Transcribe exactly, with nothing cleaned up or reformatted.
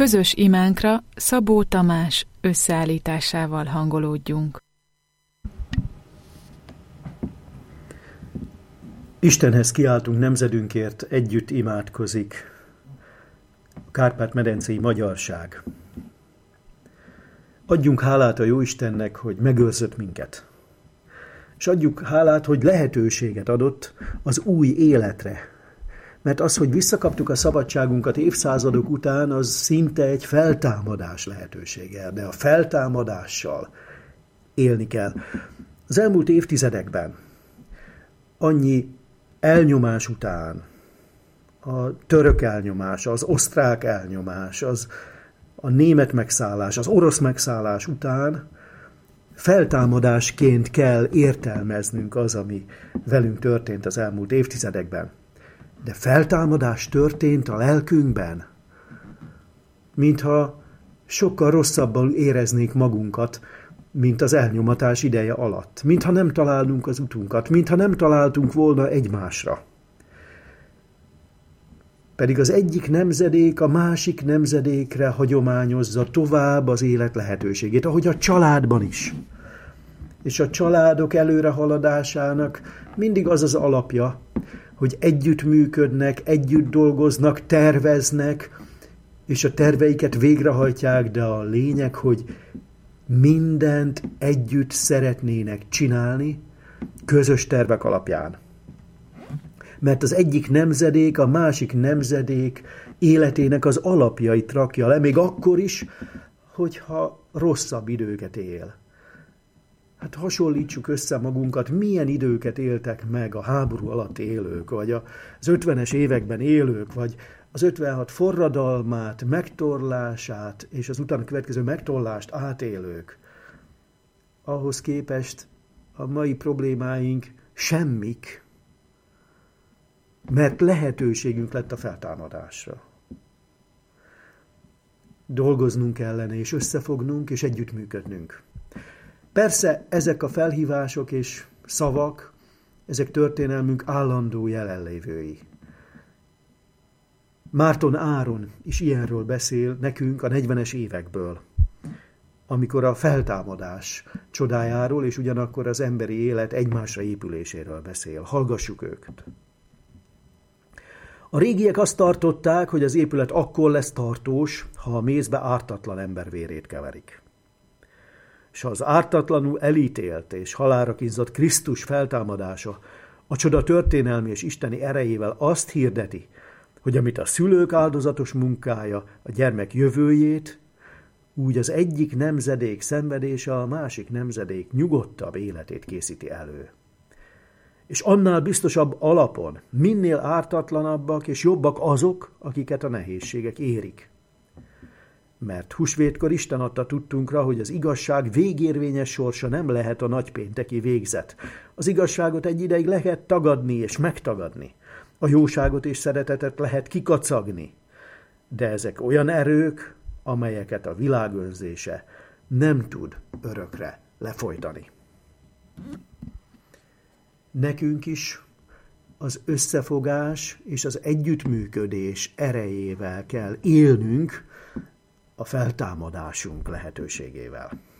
Közös imánkra Szabó Tamás összeállításával hangolódjunk. Istenhez kiáltunk nemzedünkért, együtt imádkozik a Kárpát-medencei magyarság. Adjunk hálát a Jóistennek, hogy megőrzött minket. És adjuk hálát, hogy lehetőséget adott az új életre. Mert az, hogy visszakaptuk a szabadságunkat évszázadok után, az szinte egy feltámadás lehetősége. De a feltámadással élni kell. Az elmúlt évtizedekben annyi elnyomás után, a török elnyomás, az osztrák elnyomás, az a német megszállás, az orosz megszállás után feltámadásként kell értelmeznünk az, ami velünk történt az elmúlt évtizedekben. De feltámadás történt a lelkünkben, mintha sokkal rosszabban éreznék magunkat, mint az elnyomatás ideje alatt, mintha nem találunk az utunkat, mintha nem találtunk volna egymásra. Pedig az egyik nemzedék a másik nemzedékre hagyományozza tovább az élet lehetőségét, ahogy a családban is. És a családok előrehaladásának mindig az az alapja, hogy együtt működnek, együtt dolgoznak, terveznek, és a terveiket végrehajtják, de a lényeg, hogy mindent együtt szeretnének csinálni, közös tervek alapján. Mert az egyik nemzedék a másik nemzedék életének az alapjait rakja le, még akkor is, hogyha rosszabb időket él. Hát hasonlítsuk össze magunkat, milyen időket éltek meg a háború alatt élők, vagy az ötvenes években élők, vagy az ötvenhat forradalmát, megtorlását, és az utána következő megtorlást átélők. Ahhoz képest a mai problémáink semmik, mert lehetőségünk lett a feltámadásra. Dolgoznunk kellene, és összefognunk, és együttműködnünk. Persze ezek a felhívások és szavak, ezek történelmünk állandó jelenlévői. Márton Áron is ilyenről beszél nekünk a negyvenes évekből, amikor a feltámadás csodájáról és ugyanakkor az emberi élet egymásra épüléséről beszél. Hallgassuk őket. A régiek azt tartották, hogy az épület akkor lesz tartós, ha a mézbe ártatlan ember vérét keverik. És ha az ártatlanul elítélt és halálra kínzott Krisztus feltámadása a csoda történelmi és isteni erejével azt hirdeti, hogy amit a szülők áldozatos munkája a gyermek jövőjét, úgy az egyik nemzedék szenvedése a másik nemzedék nyugodtabb életét készíti elő. És annál biztosabb alapon minél ártatlanabbak és jobbak azok, akiket a nehézségek érik. Mert húsvétkor Isten adta tudtunkra, hogy az igazság végérvényes sorsa nem lehet a nagypénteki végzet. Az igazságot egy ideig lehet tagadni és megtagadni. A jóságot és szeretetet lehet kikacagni. De ezek olyan erők, amelyeket a világ önzése nem tud örökre lefolytani. Nekünk is az összefogás és az együttműködés erejével kell élnünk a feltámadásunk lehetőségével.